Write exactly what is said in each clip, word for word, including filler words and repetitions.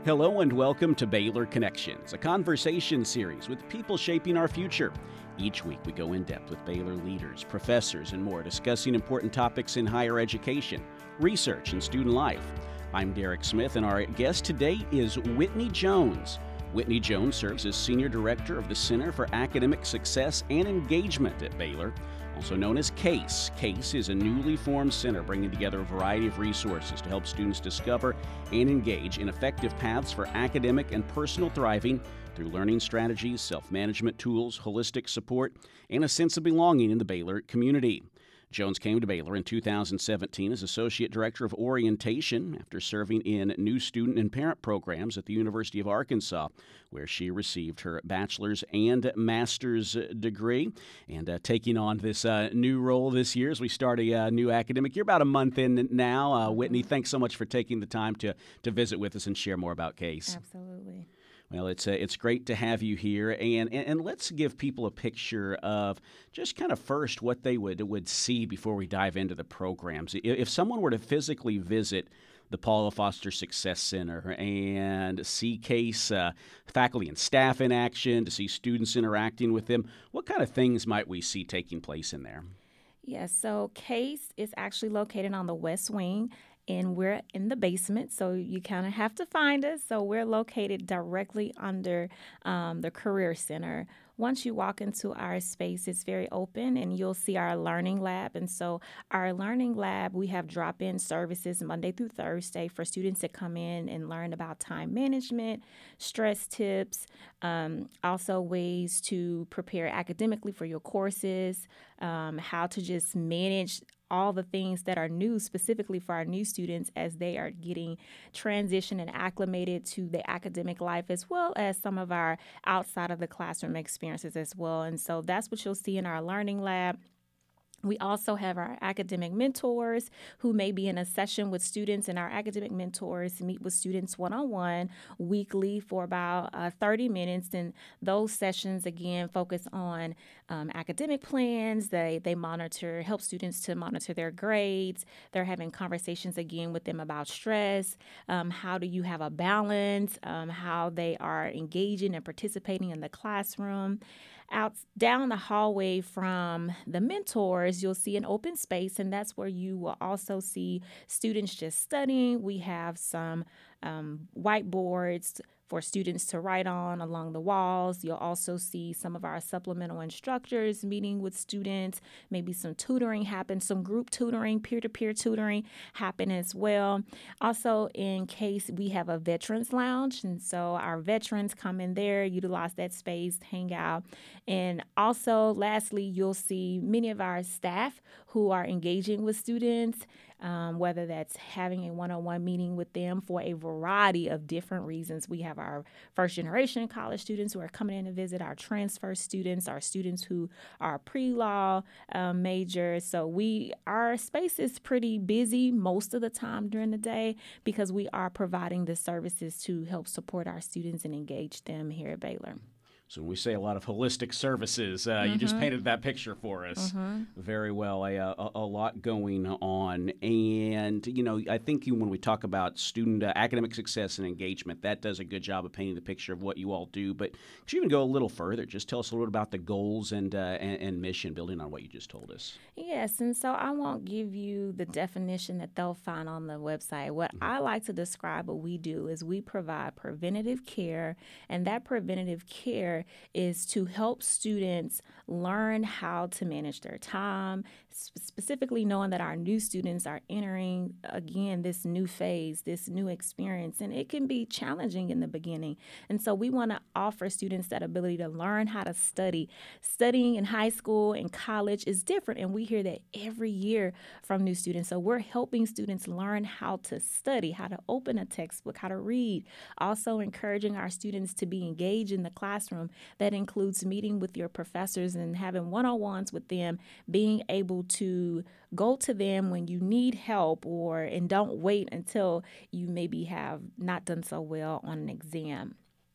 Hello and welcome to Baylor Connections, a conversation series with people shaping our future. Each week we go in depth with Baylor leaders, professors, and more, discussing important topics in higher education, research, and student life. I'm Derek Smith, and our guest today is Whitney Jones. Whitney Jones serves as Senior Director of the Center for Academic Success and Engagement at Baylor, also known as CASE. CASE is a newly formed center bringing together a variety of resources to help students discover and engage in effective paths for academic and personal thriving through learning strategies, self-management tools, holistic support, and a sense of belonging in the Baylor community. Jones came to Baylor in two thousand seventeen as Associate Director of Orientation after serving in new student and parent programs at the University of Arkansas, where she received her bachelor's and master's degree. And uh, taking on this uh, new role this year as we start a uh, new academic year, about a month in now. Uh, Whitney, thanks so much for taking the time to, to visit with us and share more about CASE. Absolutely. Well, it's uh, it's great to have you here, and, and and let's give people a picture of just kind of first what they would would see before we dive into the programs. If someone were to physically visit the Paula Foster Success Center and see CASE uh, faculty and staff in action, to see students interacting with them, what kind of things might we see taking place in there? Yes, so CASE is actually located on the West Wing, and we're in the basement, so you kind of have to find us. So we're located directly under um, the Career Center. Once you walk into our space, it's very open, and you'll see our learning lab. And so our learning lab, we have drop-in services Monday through Thursday for students to come in and learn about time management, stress tips, um, also ways to prepare academically for your courses, um, how to just manage all the things that are new specifically for our new students as they are getting transitioned and acclimated to the academic life, as well as some of our outside of the classroom experiences as well. And so that's what you'll see in our learning lab. We also have our academic mentors who may be in a session with students, and our academic mentors meet with students one-on-one weekly for about uh, thirty minutes. And those sessions, again, focus on um, academic plans. They, they monitor, help students to monitor their grades. They're having conversations, again, with them about stress. Um, how do you have a balance? Um, how they are engaging and participating in the classroom. Out down the hallway from the mentors, you'll see an open space, and that's where you will also see students just studying. We have some um, whiteboards for students to write on along the walls. You'll also see some of our supplemental instructors meeting with students. Maybe some tutoring happen, some group tutoring, peer-to-peer tutoring happen as well. Also, in CASE, we have a veterans lounge, and so our veterans come in there, utilize that space, hang out. And also, lastly, you'll see many of our staff who are engaging with students, um, whether that's having a one-on-one meeting with them for a variety of different reasons. We have our first-generation college students who are coming in to visit, our transfer students, our students who are pre-law um, majors. So we our space is pretty busy most of the time during the day because we are providing the services to help support our students and engage them here at Baylor. So when we say a lot of holistic services, uh, mm-hmm. you just painted that picture for us mm-hmm. very well. A, a, a lot going on. And, you know, I think when we talk about student uh, academic success and engagement, that does a good job of painting the picture of what you all do. But could you even go a little further? Just tell us a little bit about the goals and, uh, and, and mission, building on what you just told us. Yes, and so I won't give you the definition that they'll find on the website. What mm-hmm. I like to describe what we do is we provide preventative care, and that preventative care is to help students learn how to manage their time, specifically knowing that our new students are entering, again, this new phase, this new experience, and it can be challenging in the beginning. And so we want to offer students that ability to learn how to study. Studying in high school and college is different, and we hear that every year from new students. So we're helping students learn how to study, how to open a textbook, how to read, also encouraging our students to be engaged in the classroom. That includes meeting with your professors and having one-on-ones with them, being able to go to them when you need help or and don't wait until you maybe have not done so well on an exam.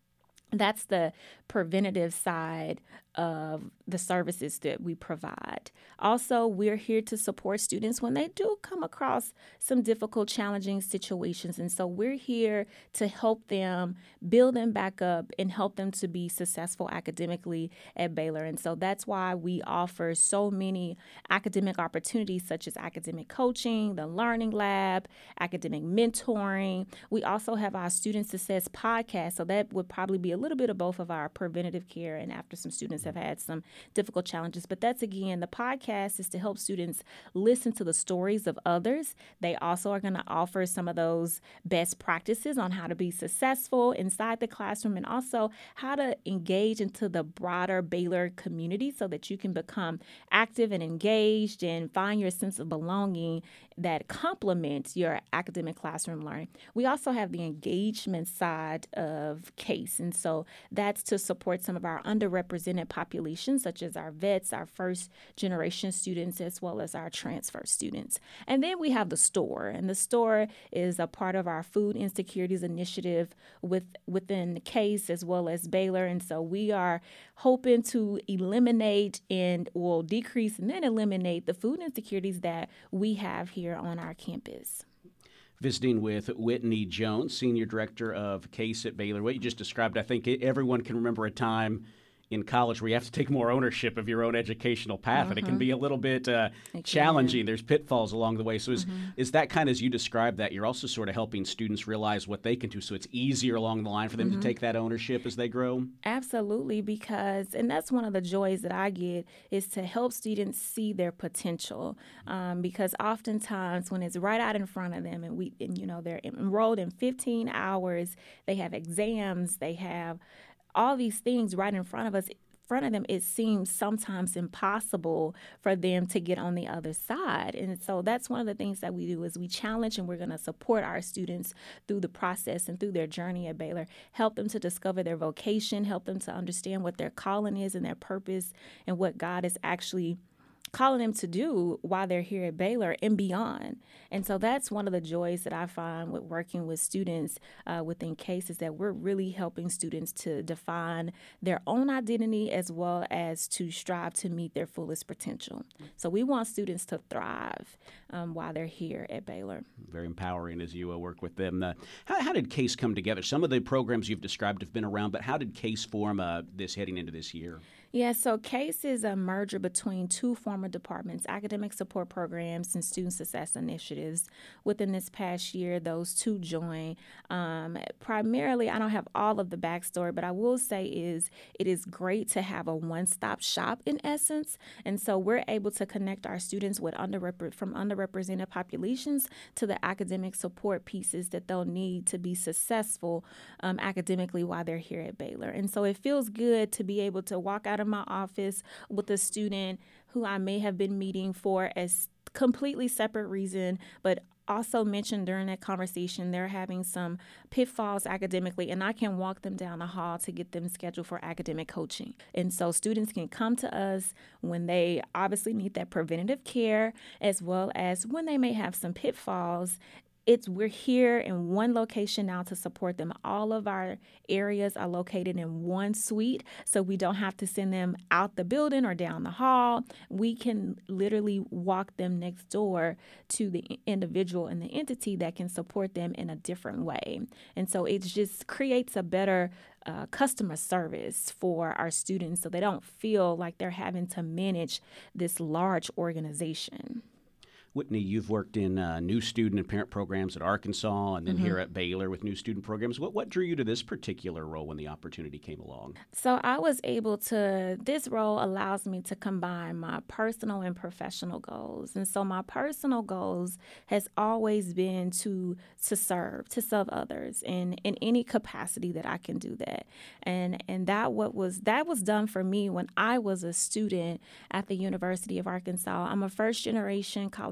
That's the preventative side of the services that we provide. Also, we're here to support students when they do come across some difficult, challenging situations. And so we're here to help them build them back up and help them to be successful academically at Baylor. And so that's why we offer so many academic opportunities, such as academic coaching, the Learning Lab, academic mentoring. We also have our Student Success podcast. So that would probably be a little bit of both of our preventative care and after some students have had some difficult challenges. But that's, again, the podcast is to help students listen to the stories of others. They also are going to offer some of those best practices on how to be successful inside the classroom and also how to engage into the broader Baylor community so that you can become active and engaged and find your sense of belonging that complements your academic classroom learning. We also have the engagement side of CASE, and so that's to support some of our underrepresented populations, such as our vets, our first-generation students, as well as our transfer students. And then we have the store, and the store is a part of our food insecurities initiative with within CASE as well as Baylor, and so we are hoping to eliminate and will decrease and then eliminate the food insecurities that we have here on our campus. Visiting with Whitney Jones, Senior Director of CASE at Baylor. What you just described, I think everyone can remember a time in college where you have to take more ownership of your own educational path, mm-hmm. and it can be a little bit uh, challenging. There's pitfalls along the way. So is, mm-hmm. is that kind of, as you described that, you're also sort of helping students realize what they can do so it's easier along the line for them mm-hmm. to take that ownership as they grow? Absolutely, because, and that's one of the joys that I get, is to help students see their potential, um, because oftentimes when it's right out in front of them and we, and, you know, they're enrolled in fifteen hours, they have exams, they have all these things right in front of us, in front of them, it seems sometimes impossible for them to get on the other side. And so that's one of the things that we do is we challenge and we're going to support our students through the process and through their journey at Baylor, help them to discover their vocation, help them to understand what their calling is and their purpose and what God is actually calling them to do while they're here at Baylor and beyond. And so that's one of the joys that I find with working with students uh, within CASE is that we're really helping students to define their own identity as well as to strive to meet their fullest potential. So we want students to thrive um, while they're here at Baylor. Very empowering as you uh, work with them. Uh, how, how did CASE come together? Some of the programs you've described have been around, but how did CASE form uh, this heading into this year? Yeah, so CASE is a merger between two former departments, academic support programs and student success initiatives. Within this past year, those two joined. Um, primarily, I don't have all of the backstory, but I will say is it is great to have a one-stop shop in essence. And so we're able to connect our students with underrepre- from underrepresented populations to the academic support pieces that they'll need to be successful um, academically while they're here at Baylor. And so it feels good to be able to walk out of my office with a student who I may have been meeting for a completely separate reason, but also mentioned during that conversation they're having some pitfalls academically, and I can walk them down the hall to get them scheduled for academic coaching. And so students can come to us when they obviously need that preventative care as well as when they may have some pitfalls. It's we're here in one location now to support them. All of our areas are located in one suite, so we don't have to send them out the building or down the hall. We can literally walk them next door to the individual and the entity that can support them in a different way. And so it just creates a better uh, customer service for our students so they don't feel like they're having to manage this large organization. Whitney, you've worked in uh, new student and parent programs at Arkansas and then mm-hmm. here at Baylor with new student programs. What what drew you to this particular role when the opportunity came along? So I was able to, this role allows me to combine my personal and professional goals. And so my personal goals has always been to to serve, to serve others in, in any capacity that I can do that. And and that what was that was done for me when I was a student at the University of Arkansas. I'm a first generation college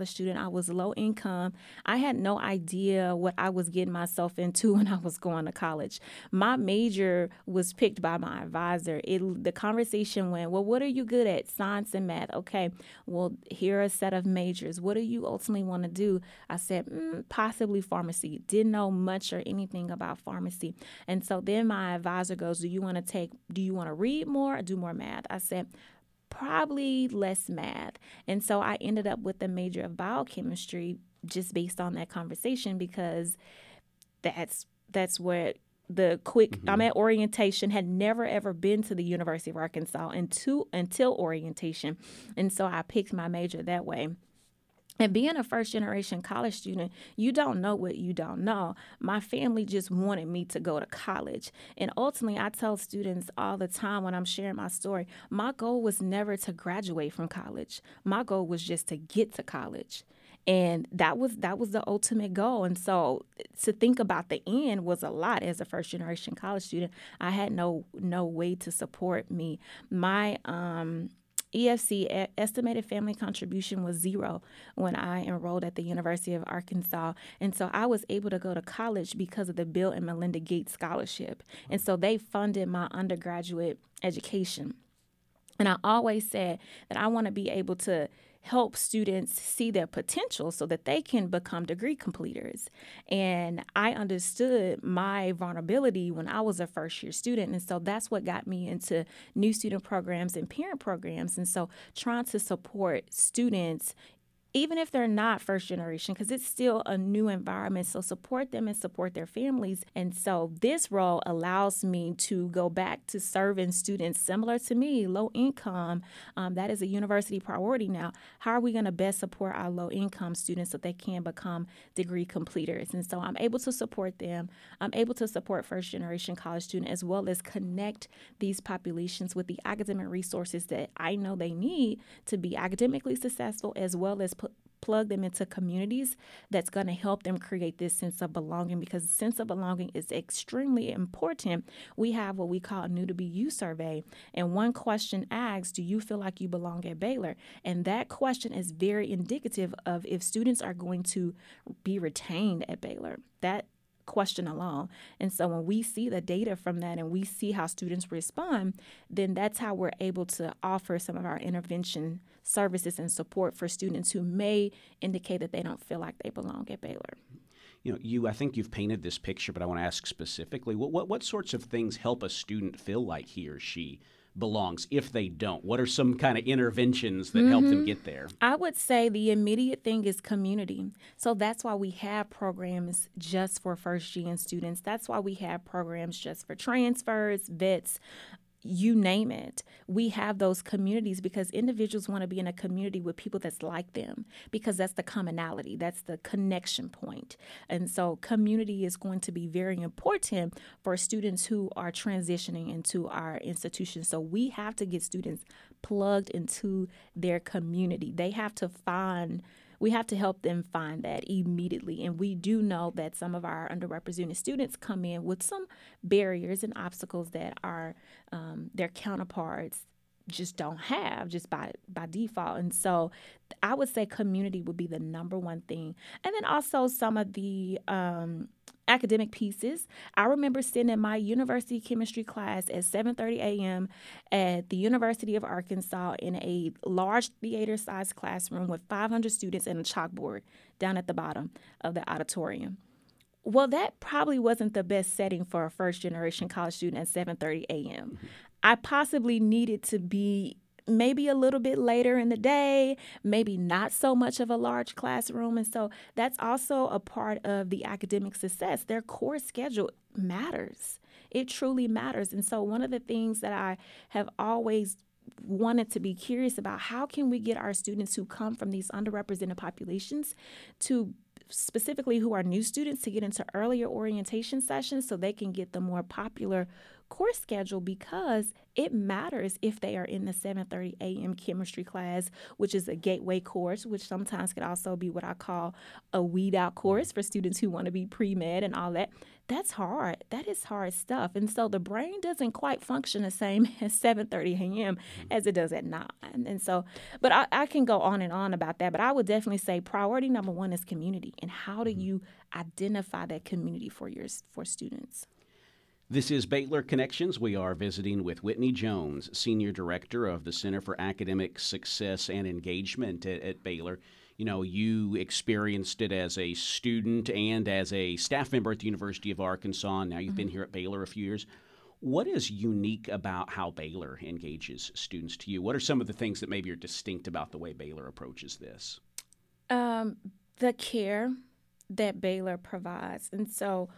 college student. I was low income. I had no idea what I was getting myself into when I was going to college. My major was picked by my advisor. It, the conversation went, well, what are you good at? Science and math. Okay, well, here are a set of majors. What do you ultimately want to do? I said, mm, possibly pharmacy. Didn't know much or anything about pharmacy. And so then my advisor goes, do you want to take, do you want to read more or do more math? I said, probably less math. And so I ended up with a major of biochemistry just based on that conversation, because that's that's where the quick mm-hmm. I'm at orientation, had never ever been to the University of Arkansas until until orientation. And so I picked my major that way. And being a first-generation college student, you don't know what you don't know. My family just wanted me to go to college. And ultimately, I tell students all the time when I'm sharing my story, my goal was never to graduate from college. My goal was just to get to college. And that was that was the ultimate goal. And so to think about the end was a lot as a first-generation college student. I had no no way to support me. My um E F C, estimated family contribution, was zero when I enrolled at the University of Arkansas. And so I was able to go to college because of the Bill and Melinda Gates Scholarship. And so they funded my undergraduate education. And I always said that I want to be able to help students see their potential so that they can become degree completers. And I understood my vulnerability when I was a first year student. And so that's what got me into new student programs and parent programs. And so trying to support students, even if they're not first generation, because it's still a new environment. So support them and support their families. And so this role allows me to go back to serving students similar to me, low income. Um, that is a university priority now. How are we going to best support our low income students so they can become degree completers? And so I'm able to support them. I'm able to support first generation college students, as well as connect these populations with the academic resources that I know they need to be academically successful, as well as put plug them into communities that's going to help them create this sense of belonging, because the sense of belonging is extremely important. We have what we call a New to Be You survey, and one question asks, do you feel like you belong at Baylor? And that question is very indicative of if students are going to be retained at Baylor. That question alone. And so when we see the data from that and we see how students respond, then that's how we're able to offer some of our intervention services and support for students who may indicate that they don't feel like they belong at Baylor. You know, you, I think you've painted this picture, but I want to ask specifically, what, what, what sorts of things help a student feel like he or she belongs if they don't? What are some kind of interventions that mm-hmm. help them get there? I would say the immediate thing is community. So that's why we have programs just for first gen students. That's why we have programs just for transfers, vets, you name it. We have those communities because individuals want to be in a community with people that's like them, because that's the commonality, that's the connection point. And so community is going to be very important for students who are transitioning into our institutions. So we have to get students plugged into their community. They have to find We have to help them find that immediately. And we do know that some of our underrepresented students come in with some barriers and obstacles that are um, their counterparts just don't have, just by by default. And so I would say community would be the number one thing. And then also some of the um, academic pieces. I remember sitting in my university chemistry class at seven thirty a.m. at the University of Arkansas in a large theater-sized classroom with five hundred students and a chalkboard down at the bottom of the auditorium. Well, that probably wasn't the best setting for a first-generation college student at seven thirty a.m. Mm-hmm. I possibly needed to be maybe a little bit later in the day, maybe not so much of a large classroom. And so that's also a part of the academic success. Their course schedule matters. It truly matters. And so one of the things that I have always wanted to be curious about, how can we get our students who come from these underrepresented populations to specifically who are new students to get into earlier orientation sessions so they can get the more popular course schedule because it matters if they are in the seven thirty a.m. chemistry class, which is a gateway course, which sometimes could also be what I call a weed out course for students who want to be pre-med and all that. That's hard. That is hard stuff. And so the brain doesn't quite function the same at seven thirty a.m. as it does at nine. And so, but I, I can go on and on about that. But I would definitely say priority number one is community. And how do you identify that community for your for students? This is Baylor Connections. We are visiting with Whitney Jones, Senior Director of the Center for Academic Success and Engagement at, at Baylor. You know, you experienced it as a student and as a staff member at the University of Arkansas. Now you've mm-hmm. been here at Baylor a few years. What is unique about how Baylor engages students to you? What are some of the things that maybe are distinct about the way Baylor approaches this? Um, the care that Baylor provides. And so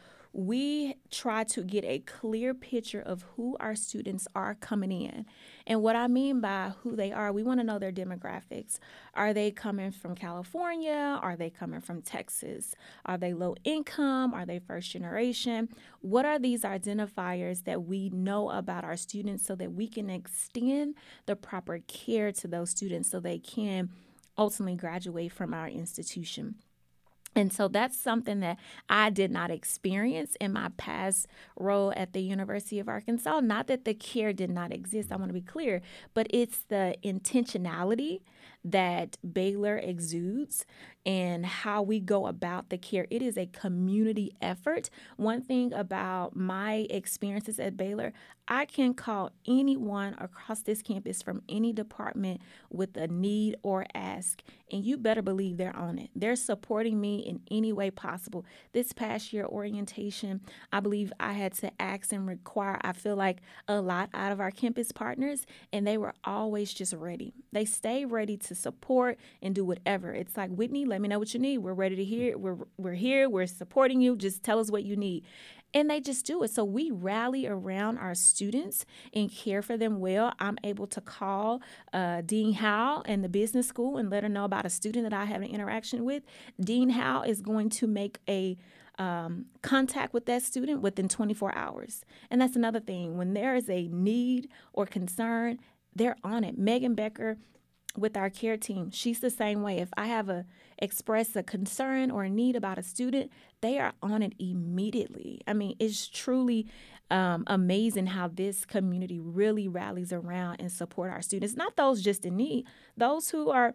we try to get a clear picture of who our students are coming in. And what I mean by who they are, we want to know their demographics. Are they coming from California? Are they coming from Texas? Are they low income? Are they first generation? What are these identifiers that we know about our students so that we can extend the proper care to those students so they can ultimately graduate from our institution? And so that's something that I did not experience in my past role at the University of Arkansas. Not that the care did not exist, I want to be clear, but it's the intentionality that Baylor exudes and how we go about the care. It is a community effort. One thing about my experiences at Baylor, I can call anyone across this campus from any department with a need or ask, and you better believe they're on it. They're supporting me in any way possible. This past year orientation, I believe I had to ask and require, I feel like, a lot out of our campus partners, and they were always just ready. They stay ready to support and do whatever. It's like, Whitney, let me know what you need. We're ready to hear. We're we're here. We're supporting you. Just tell us what you need. And they just do it. So we rally around our students and care for them well. I'm able to call uh, Dean Howe in the business school and let her know about a student that I have an interaction with. Dean Howe is going to make a um, contact with that student within twenty-four hours. And that's another thing. When there is a need or concern, they're on it. Megan Becker with our care team, she's the same way. If I have a express a concern or a need about a student, they are on it immediately. I mean, it's truly um, amazing how this community really rallies around and support our students. Not those just in need, those who are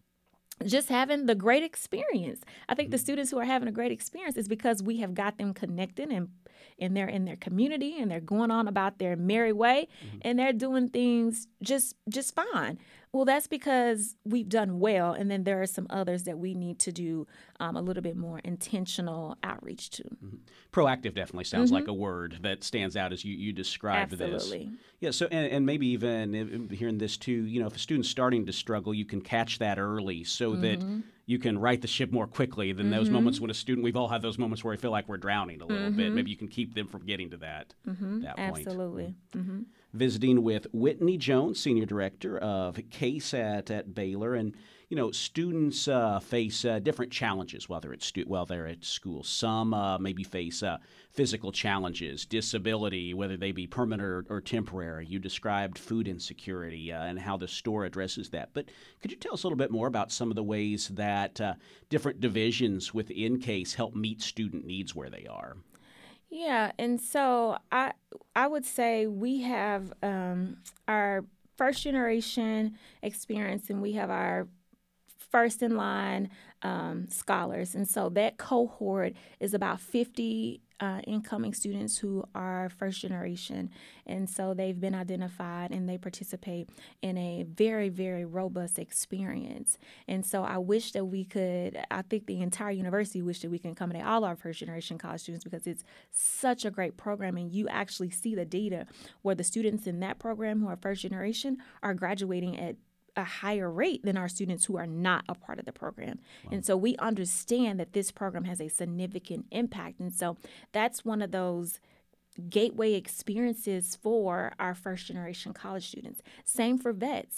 just having the great experience. I think mm-hmm. the students who are having a great experience is because we have got them connected and and they're in their community and they're going on about their merry way mm-hmm. and they're doing things just just fine. Well, that's because we've done well, and then there are some others that we need to do um, a little bit more intentional outreach to. Mm-hmm. Proactive definitely sounds mm-hmm. like a word that stands out as you, you described Absolutely. this. Yeah, so and, and maybe even hearing this too, you know, if a student's starting to struggle, you can catch that early so mm-hmm. that you can right the ship more quickly than mm-hmm. those moments when a student, we've all had those moments where we feel like we're drowning a little mm-hmm. bit. Maybe you can keep them from getting to that, mm-hmm. that point. Absolutely. Mm-hmm. Visiting with Whitney Jones, Senior Director of CASAT at Baylor. And, you know, students uh, face uh, different challenges while they're at, stu- while they're at school. Some uh, maybe face uh, physical challenges, disability, whether they be permanent or, or temporary. You described food insecurity uh, and how the store addresses that. But could you tell us a little bit more about some of the ways that uh, different divisions within CASE help meet student needs where they are? Yeah, and so I I would say we have um, our first generation experience, and we have our first in line um, scholars, and so that cohort is about fifty uh, incoming students who are first generation, and so they've been identified and they participate in a very, very robust experience. And so I wish that we could, I think the entire university wish that we can accommodate all our first generation college students because it's such a great program, and you actually see the data where the students in that program who are first generation are graduating at a higher rate than our students who are not a part of the program. Wow. And so we understand that this program has a significant impact. And so that's one of those gateway experiences for our first generation college students. Same for vets.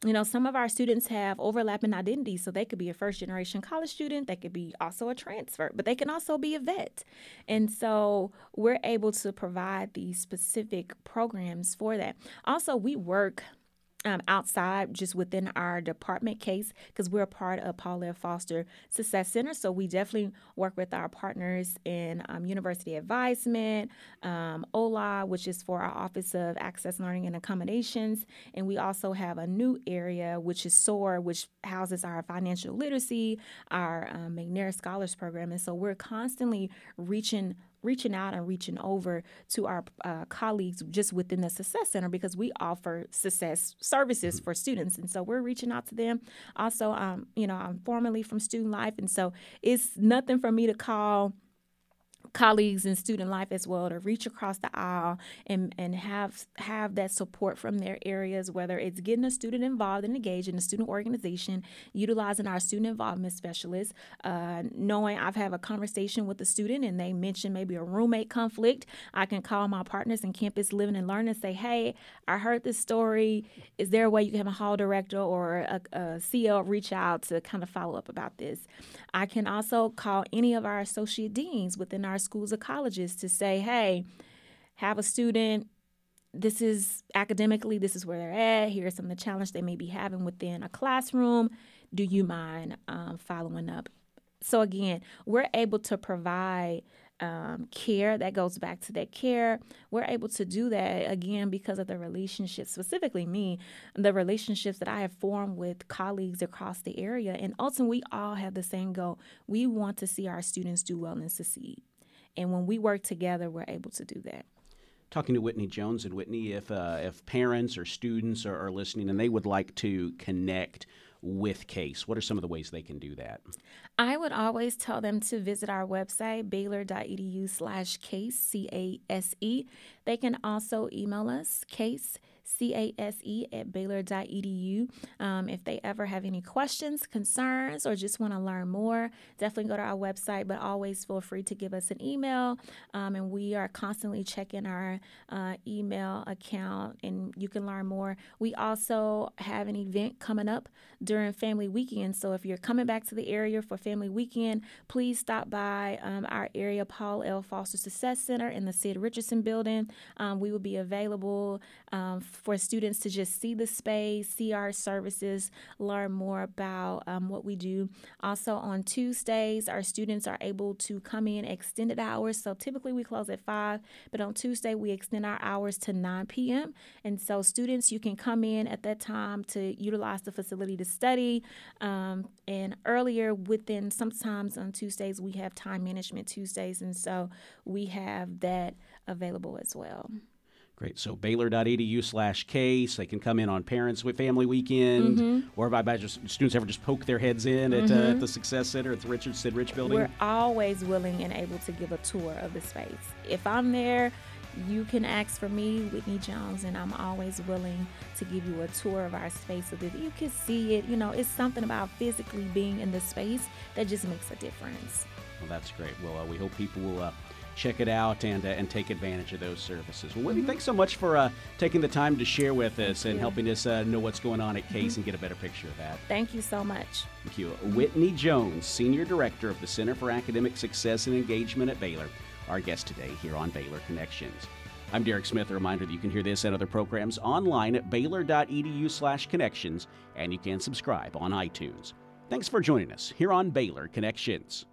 you know, some of our students have overlapping identities, so they could be a first generation college student, they could be also a transfer, but they can also be a vet. And so we're able to provide these specific programs for that. Also, we work Um, outside, just within our department case, because we're a part of Paul F. Foster Success Center. So we definitely work with our partners in um, University Advisement, um, O L A, which is for our Office of Access Learning and Accommodations. And we also have a new area, which is SOAR, which houses our financial literacy, our um, McNair Scholars Program. And so we're constantly reaching reaching out and reaching over to our uh, colleagues just within the Success Center, because we offer success services for students. And so we're reaching out to them. Also, um, you know, I'm formerly from Student Life. And so it's nothing for me to call colleagues in Student Life as well to reach across the aisle and, and have have that support from their areas, whether it's getting a student involved and engaged in a student organization, utilizing our student involvement specialists, uh, knowing I've had a conversation with a student and they mention maybe a roommate conflict. I can call my partners in Campus Living and Learn and say, hey, I heard this story. Is there a way you can have a hall director or a, a C L reach out to kind of follow up about this? I can also call any of our associate deans within our schools or colleges to say, hey, have a student, this is academically, this is where they're at, here's some of the challenges they may be having within a classroom. Do you mind um, following up? So again, we're able to provide um, care that goes back to that care. We're able to do that, again, because of the relationships, specifically me, the relationships that I have formed with colleagues across the area. And ultimately, we all have the same goal. We want to see our students do well and succeed. And when we work together, we're able to do that. Talking to Whitney Jones. And Whitney, if uh, if parents or students are, are listening and they would like to connect with CASE, what are some of the ways they can do that? I would always tell them to visit our website, baylor.edu slash CASE, C A S E. They can also email us, CASE, C A S E, at baylor.edu. Um, if they ever have any questions, concerns, or just want to learn more, definitely go to our website, but always feel free to give us an email. Um, and we are constantly checking our uh, email account, and you can learn more. We also have an event coming up during Family Weekend. So if you're coming back to the area for Family Weekend, please stop by um, our area Paul L. Foster Success Center in the Sid Richardson building. Um, we will be available um, for students to just see the space, see our services, learn more about um, what we do. Also on Tuesdays, our students are able to come in extended hours. So typically we close at five, but on Tuesday we extend our hours to nine p.m. And so students, you can come in at that time to utilize the facility to study. Um, and earlier within, sometimes on Tuesdays, we have time management Tuesdays. And so we have that available as well. Great. So baylor.edu slash case. They can come in on Parents with Family Weekend, mm-hmm. or if I imagine students ever just poke their heads in at, mm-hmm. uh, at the Success Center at the Richard Sid Rich building. We're always willing and able to give a tour of the space. If I'm there, you can ask for me, Whitney Jones, and I'm always willing to give you a tour of our space so that you can see it. You know, it's something about physically being in the space that just makes a difference. Well, that's great. Well, uh, we hope people will uh, check it out and uh, and take advantage of those services. Well, Whitney, mm-hmm. thanks so much for uh, taking the time to share with us Thank and you. helping us uh, know what's going on at CASE mm-hmm. and get a better picture of that. Thank you so much. Thank you. Mm-hmm. Whitney Jones, Senior Director of the Center for Academic Success and Engagement at Baylor, our guest today here on Baylor Connections. I'm Derek Smith. A reminder that you can hear this and other programs online at baylor.edu slash connections, and you can subscribe on iTunes. Thanks for joining us here on Baylor Connections.